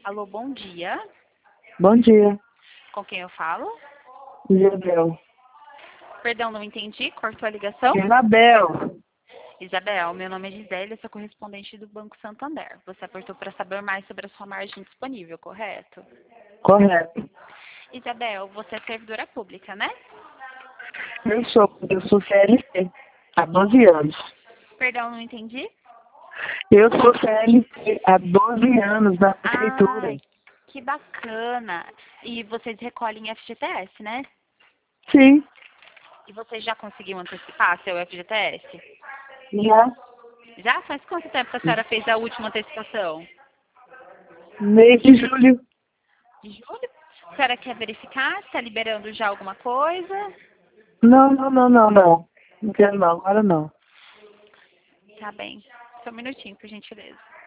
Alô, bom dia. Bom dia, Com quem eu falo? Isabel. Perdão, não entendi. Cortou a ligação? Isabel. Isabel, meu nome é Gisele, eu sou correspondente do Banco Santander. Você apertou para saber mais sobre a sua margem disponível, correto? Correto. Isabel, você é servidora pública, né? Eu sou CLT há 12 anos. Perdão, não entendi? Eu sou CLT há 12 anos na prefeitura. Ai, que bacana. E vocês recolhem FGTS, né? Sim, E você já conseguiu antecipar seu FGTS? já. Já? Faz quanto tempo que a senhora fez a última antecipação? Mês de julho. De julho? A senhora quer verificar se está liberando já alguma coisa? Não. Não quero não, agora não. Tá bem. Só um minutinho, por gentileza.